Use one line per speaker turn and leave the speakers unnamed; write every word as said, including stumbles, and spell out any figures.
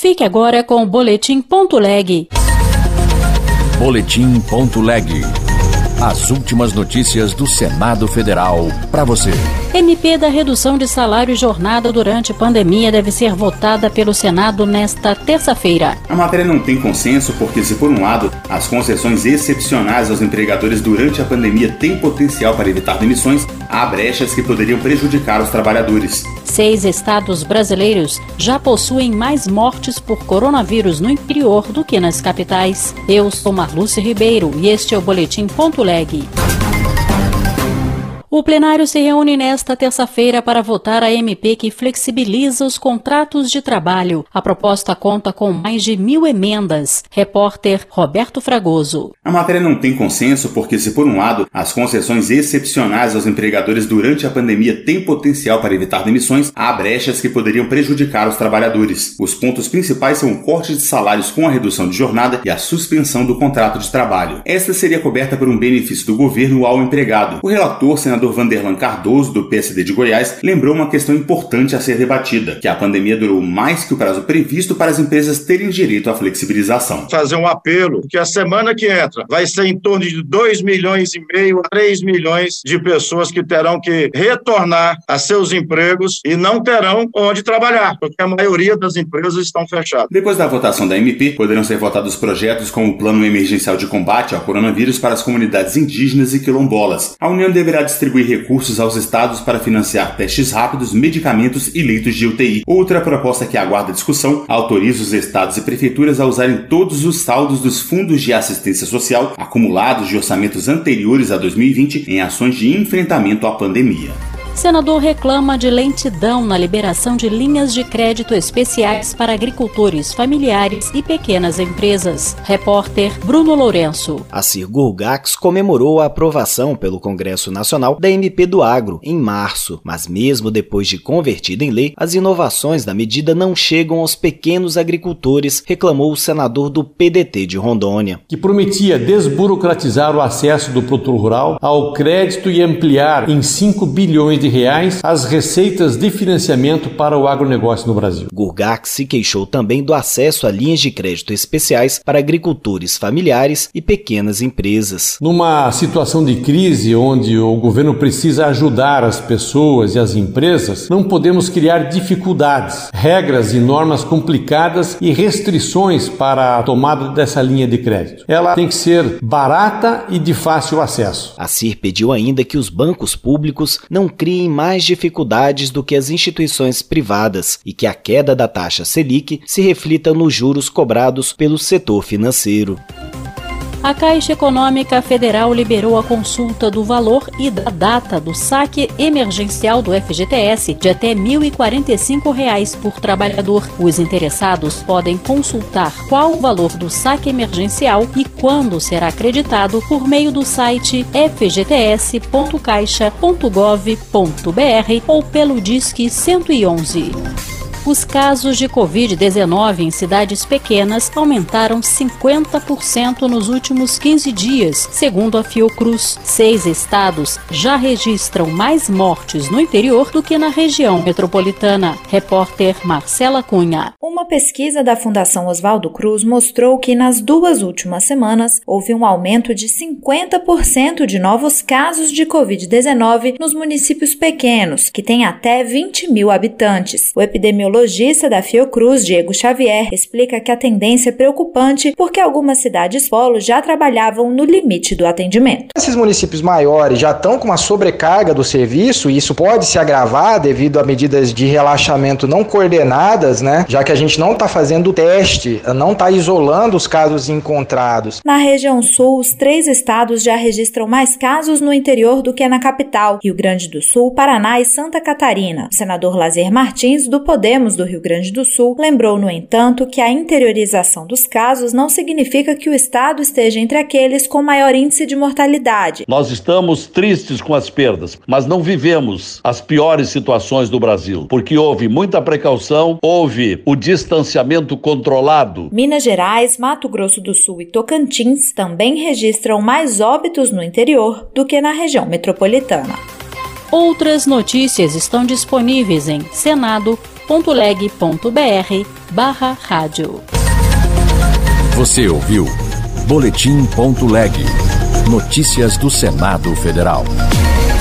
Fique agora com o Boletim Ponto Leg.
Boletim Ponto Leg. As últimas notícias do Senado Federal para você.
M P da redução de salário e jornada durante pandemia deve ser votada pelo Senado nesta terça-feira.
A matéria não tem consenso porque, se por um lado, as concessões excepcionais aos empregadores durante a pandemia têm potencial para evitar demissões, há brechas que poderiam prejudicar os trabalhadores.
Seis estados brasileiros já possuem mais mortes por coronavírus no interior do que nas capitais. Eu sou Marlúcia Ribeiro e este é o Boletim Ponto Leg. O plenário se reúne nesta terça-feira para votar a M P que flexibiliza os contratos de trabalho. A proposta conta com mais de mil emendas. Repórter Roberto Fragoso.
A matéria não tem consenso porque, se por um lado, as concessões excepcionais aos empregadores durante a pandemia têm potencial para evitar demissões, há brechas que poderiam prejudicar os trabalhadores. Os pontos principais são o corte de salários com a redução de jornada e a suspensão do contrato de trabalho. Esta seria coberta por um benefício do governo ao empregado. O relator, senador senador Vanderlan Cardoso, do P S D de Goiás, lembrou uma questão importante a ser debatida, que a pandemia durou mais que o prazo previsto para as empresas terem direito à flexibilização.
Fazer um apelo que a semana que entra vai ser em torno de dois milhões e meio a três milhões de pessoas que terão que retornar a seus empregos e não terão onde trabalhar, porque a maioria das empresas estão fechadas.
Depois da votação da M P, poderão ser votados projetos como o Plano Emergencial de Combate ao Coronavírus para as comunidades indígenas e quilombolas. A União deverá distribuir recursos aos estados para financiar testes rápidos, medicamentos e leitos de U T I. Outra proposta que aguarda discussão autoriza os estados e prefeituras a usarem todos os saldos dos fundos de assistência social acumulados de orçamentos anteriores a dois mil e vinte em ações de enfrentamento à pandemia.
Senador reclama de lentidão na liberação de linhas de crédito especiais para agricultores, familiares e pequenas empresas. Repórter Bruno Lourenço.
A Cirgurgax comemorou a aprovação pelo Congresso Nacional da M P do Agro em março, mas mesmo depois de convertida em lei, as inovações da medida não chegam aos pequenos agricultores, reclamou o senador do P D T de Rondônia.
Que prometia desburocratizar o acesso do produtor rural ao crédito e ampliar em cinco bilhões de reais as receitas de financiamento para o agronegócio no Brasil.
Gurgax se queixou também do acesso a linhas de crédito especiais para agricultores familiares e pequenas empresas.
Numa situação de crise onde o governo precisa ajudar as pessoas e as empresas, não podemos criar dificuldades, regras e normas complicadas e restrições para a tomada dessa linha de crédito. Ela tem que ser barata e de fácil acesso.
A C I R pediu ainda que os bancos públicos não criem mais dificuldades do que as instituições privadas e que a queda da taxa Selic se reflita nos juros cobrados pelo setor financeiro.
A Caixa Econômica Federal liberou a consulta do valor e da data do saque emergencial do F G T S de até mil e quarenta e cinco reais por trabalhador. Os interessados podem consultar qual o valor do saque emergencial e quando será acreditado por meio do site f g t s ponto caixa ponto gov ponto b r ou pelo Disque cento e onze. Os casos de covid dezenove em cidades pequenas aumentaram cinquenta por cento nos últimos quinze dias, segundo a Fiocruz. Seis estados já registram mais mortes no interior do que na região metropolitana. Repórter Marcela Cunha.
Uma pesquisa da Fundação Oswaldo Cruz mostrou que nas duas últimas semanas houve um aumento de cinquenta por cento de novos casos de covid dezenove nos municípios pequenos, que têm até vinte mil habitantes. O epidemiologista O epidemiologista da Fiocruz, Diego Xavier, explica que a tendência é preocupante porque algumas cidades polo já trabalhavam no limite do atendimento.
Esses municípios maiores já estão com uma sobrecarga do serviço e isso pode se agravar devido a medidas de relaxamento não coordenadas, né? Já que a gente não está fazendo o teste, não está isolando os casos encontrados.
Na região sul, os três estados já registram mais casos no interior do que na capital: Rio Grande do Sul, Paraná e Santa Catarina. O senador Lazer Martins, do Podemos do Rio Grande do Sul, lembrou, no entanto, que a interiorização dos casos não significa que o estado esteja entre aqueles com maior índice de mortalidade.
Nós estamos tristes com as perdas, mas não vivemos as piores situações do Brasil, porque houve muita precaução, houve o distanciamento controlado.
Minas Gerais, Mato Grosso do Sul e Tocantins também registram mais óbitos no interior do que na região metropolitana.
Outras notícias estão disponíveis em senado ponto leg ponto br barra rádio.
Você ouviu Boletim ponto leg. Notícias do Senado Federal.